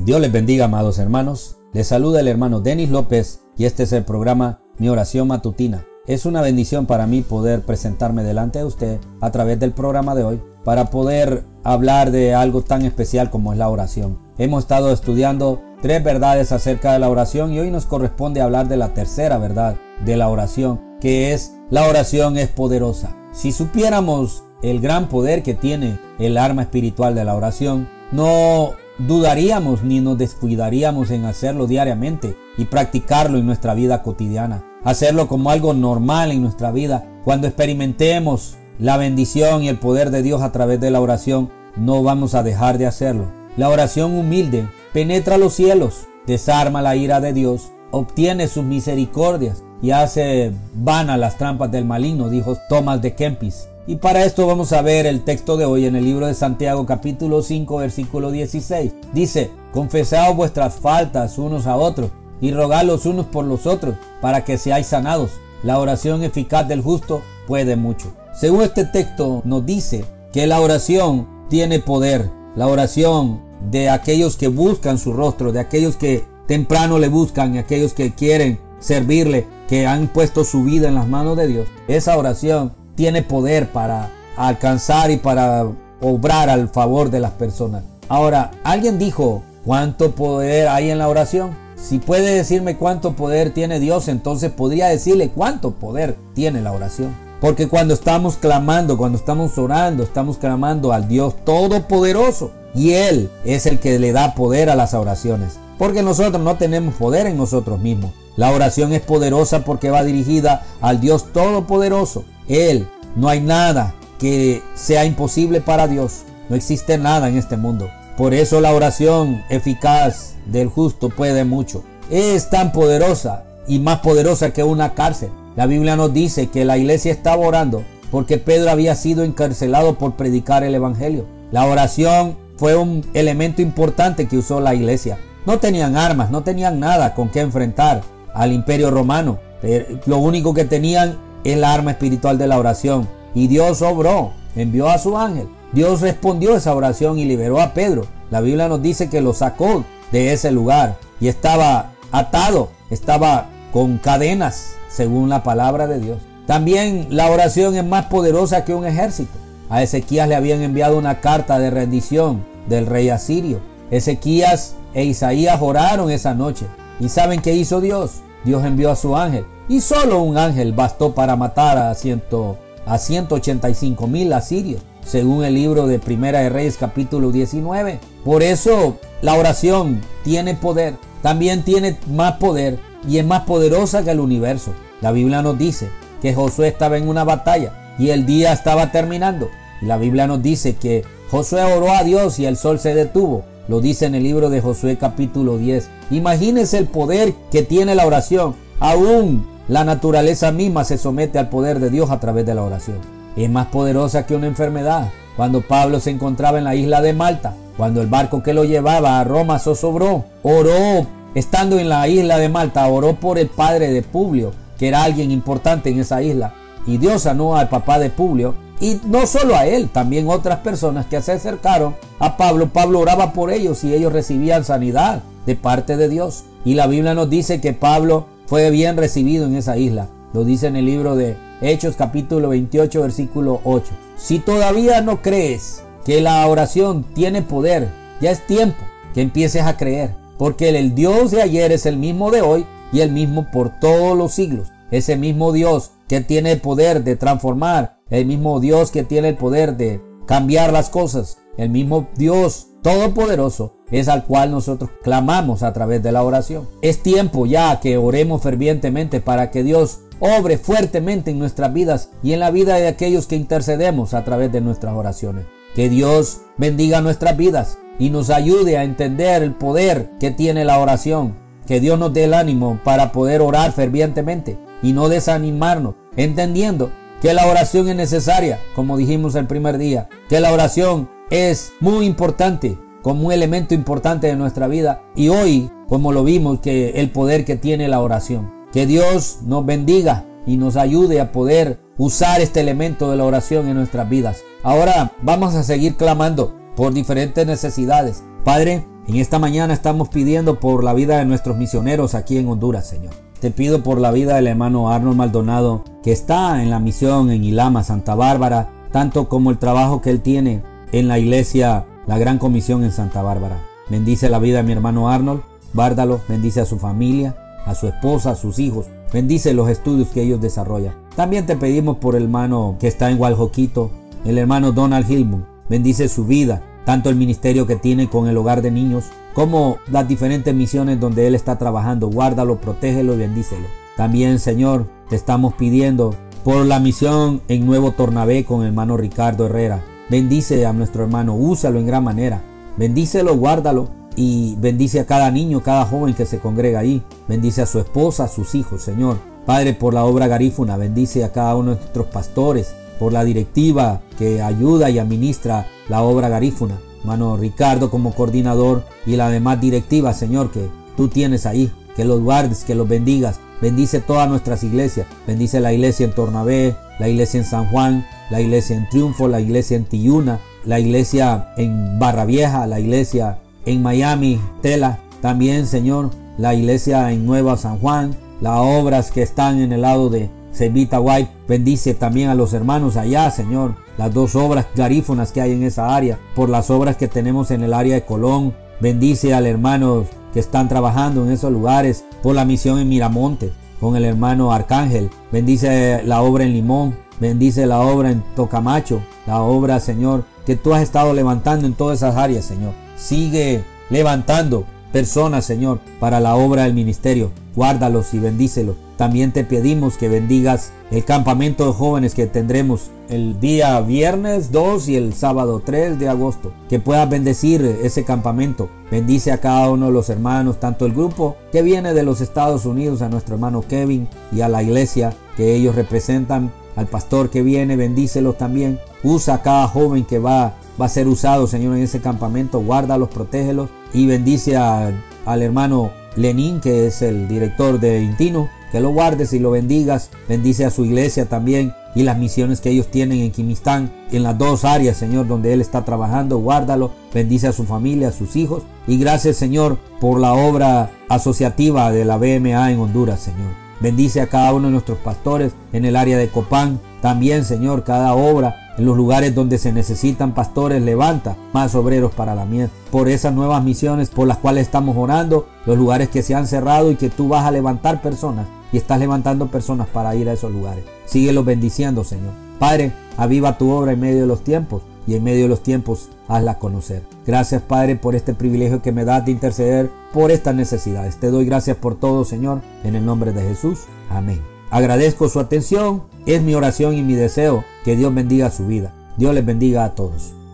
Dios les bendiga, amados hermanos. Les saluda el hermano Denis López y este es el programa Mi Oración Matutina. Es una bendición para mí poder presentarme delante de usted a través del programa de hoy para poder hablar de algo tan especial como es la oración. Hemos estado estudiando 3 verdades acerca de la oración y hoy nos corresponde hablar de la tercera verdad de la oración, que es: la oración es poderosa. Si supiéramos el gran poder que tiene el arma espiritual de la oración, no dudaríamos ni nos descuidaríamos en hacerlo diariamente y practicarlo en nuestra vida cotidiana. Hacerlo como algo normal en nuestra vida. Cuando experimentemos la bendición y el poder de Dios a través de la oración, no vamos a dejar de hacerlo. La oración humilde penetra los cielos, desarma la ira de Dios, obtiene sus misericordias y hace vanas las trampas del maligno, dijo Tomás de Kempis. Y para esto vamos a ver el texto de hoy en el libro de Santiago capítulo 5 versículo 16. Dice: confesaos vuestras faltas unos a otros y rogad los unos por los otros para que seáis sanados. La oración eficaz del justo puede mucho. Según este texto nos dice que la oración tiene poder. La oración de aquellos que buscan su rostro, de aquellos que temprano le buscan, aquellos que quieren servirle, que han puesto su vida en las manos de Dios. Esa oración tiene poder para alcanzar y para obrar al favor de las personas. Ahora, alguien dijo: ¿cuánto poder hay en la oración? Si puede decirme cuánto poder tiene Dios, entonces podría decirle cuánto poder tiene la oración. Porque cuando estamos clamando, cuando estamos orando, estamos clamando al Dios Todopoderoso. Y Él es el que le da poder a las oraciones. Porque nosotros no tenemos poder en nosotros mismos. La oración es poderosa porque va dirigida al Dios Todopoderoso. Él, no hay nada que sea imposible para Dios. No existe nada en este mundo. Por eso la oración eficaz del justo puede mucho. Es tan poderosa y más poderosa que una cárcel. La Biblia nos dice que la iglesia estaba orando porque Pedro había sido encarcelado por predicar el evangelio. La oración fue un elemento importante que usó la iglesia. No tenían armas, no tenían nada con qué enfrentar al imperio romano. Lo único que tenían es la arma espiritual de la oración. Y Dios obró, envió a su ángel. Dios respondió a esa oración y liberó a Pedro. La Biblia nos dice que lo sacó de ese lugar y estaba atado, estaba con cadenas, según la palabra de Dios. También la oración es más poderosa que un ejército. A Ezequías le habían enviado una carta de rendición del rey asirio. Ezequías e Isaías oraron esa noche. ¿Y saben qué hizo Dios? Dios envió a su ángel. Y solo un ángel bastó para matar a 185,000 asirios, según el libro de Primera de Reyes capítulo 19. Por eso la oración tiene poder. También tiene más poder y es más poderosa que el universo. La Biblia nos dice que Josué estaba en una batalla y el día estaba terminando. Y la Biblia nos dice que Josué oró a Dios y el sol se detuvo. Lo dice en el libro de Josué capítulo 10. Imagínense el poder que tiene la oración. Aún la naturaleza misma se somete al poder de Dios a través de la oración. Es más poderosa que una enfermedad. Cuando Pablo se encontraba en la isla de Malta, cuando el barco que lo llevaba a Roma zozobró, oró, estando en la isla de Malta, oró por el padre de Publio, que era alguien importante en esa isla. Y Dios sanó al papá de Publio. Y no solo a él, también otras personas que se acercaron a Pablo. Pablo oraba por ellos y ellos recibían sanidad de parte de Dios. Y la Biblia nos dice que Pablo fue bien recibido en esa isla. Lo dice en el libro de Hechos capítulo 28 versículo 8. Si todavía no crees que la oración tiene poder, ya es tiempo que empieces a creer. Porque el Dios de ayer es el mismo de hoy y el mismo por todos los siglos. Ese mismo Dios que tiene el poder de transformar, el mismo Dios que tiene el poder de cambiar las cosas, el mismo Dios todopoderoso es al cual nosotros clamamos a través de la oración. Es tiempo ya que oremos fervientemente para que Dios obre fuertemente en nuestras vidas y en la vida de aquellos que intercedemos a través de nuestras oraciones. Que Dios bendiga nuestras vidas y nos ayude a entender el poder que tiene la oración. Que Dios nos dé el ánimo para poder orar fervientemente y no desanimarnos, entendiendo que la oración es necesaria, como dijimos el primer día, que la oración es muy importante, como un elemento importante de nuestra vida. Y hoy, como lo vimos, que el poder que tiene la oración. Que Dios nos bendiga y nos ayude a poder usar este elemento de la oración en nuestras vidas. Ahora vamos a seguir clamando por diferentes necesidades. Padre, En esta mañana estamos pidiendo por la vida de nuestros misioneros aquí en Honduras, Señor. Te pido por la vida del hermano Arnold Maldonado, que está en la misión en Ilama, Santa Bárbara, tanto como el trabajo que él tiene en la iglesia, la Gran Comisión en Santa Bárbara. Bendice la vida de mi hermano Arnold, guárdalo, bendice a su familia, a su esposa, a sus hijos, bendice los estudios que ellos desarrollan. También te pedimos por el hermano que está en Gualjoquito, el hermano Donald Hillman, bendice su vida, tanto el ministerio que tiene con el hogar de niños, como las diferentes misiones donde él está trabajando. Guárdalo, protégelo y bendícelo. También, Señor, te estamos pidiendo por la misión en Nuevo Tornabé con el hermano Ricardo Herrera. Bendice a nuestro hermano, úsalo en gran manera. Bendícelo, guárdalo y bendice a cada niño, cada joven que se congrega ahí. Bendice a su esposa, a sus hijos, Señor. Padre, por la obra garífuna, bendice a cada uno de nuestros pastores, por la directiva que ayuda y administra la obra garífuna. Hermano Ricardo como coordinador y la demás directiva, Señor, que tú tienes ahí. Que los guardes, que los bendigas. Bendice todas nuestras iglesias. Bendice la iglesia en Tornabé, la iglesia en San Juan, la iglesia en Triunfo, la iglesia en Tiyuna, la iglesia en Barra Vieja, la iglesia en Miami, Tela. También, Señor, la iglesia en Nueva San Juan, las obras que están en el lado de Cevita White. Bendice también a los hermanos allá, Señor. Las dos obras garífunas que hay en esa área. Por las obras que tenemos en el área de Colón. Bendice al hermano que están trabajando en esos lugares. Por la misión en Miramonte con el hermano Arcángel. Bendice la obra en Limón. Bendice la obra en Tocamacho. La obra, Señor, que tú has estado levantando en todas esas áreas, Señor. Sigue levantando personas, Señor, para la obra del ministerio. Guárdalos y bendícelos. También te pedimos que bendigas el campamento de jóvenes que tendremos el día viernes 2 y el sábado 3 de agosto. Que puedas bendecir ese campamento. Bendice a cada uno de los hermanos, tanto el grupo que viene de los Estados Unidos, a nuestro hermano Kevin y a la iglesia que ellos representan, al pastor que viene, bendícelos también. Usa a cada joven que va a ser usado, Señor, en ese campamento. Guárdalos, protégelos y bendice al hermano Lenín, que es el director de Intino, que lo guardes y lo bendigas. Bendice a su iglesia también y las misiones que ellos tienen en Quimistán, en las dos áreas, Señor, donde él está trabajando. Guárdalo, bendice a su familia, a sus hijos. Y gracias, Señor, por la obra asociativa de la BMA en Honduras, Señor. Bendice a cada uno de nuestros pastores en el área de Copán. También, Señor, cada obra en los lugares donde se necesitan pastores, levanta más obreros para la mies. Por esas nuevas misiones por las cuales estamos orando, los lugares que se han cerrado y que tú vas a levantar personas y estás levantando personas para ir a esos lugares. Síguelos bendiciendo, Señor. Padre, aviva tu obra en medio de los tiempos y en medio de los tiempos hazla conocer. Gracias, Padre, por este privilegio que me das de interceder por estas necesidades. Te doy gracias por todo, Señor, en el nombre de Jesús. Amén. Agradezco su atención. Es mi oración y mi deseo que Dios bendiga su vida. Dios les bendiga a todos.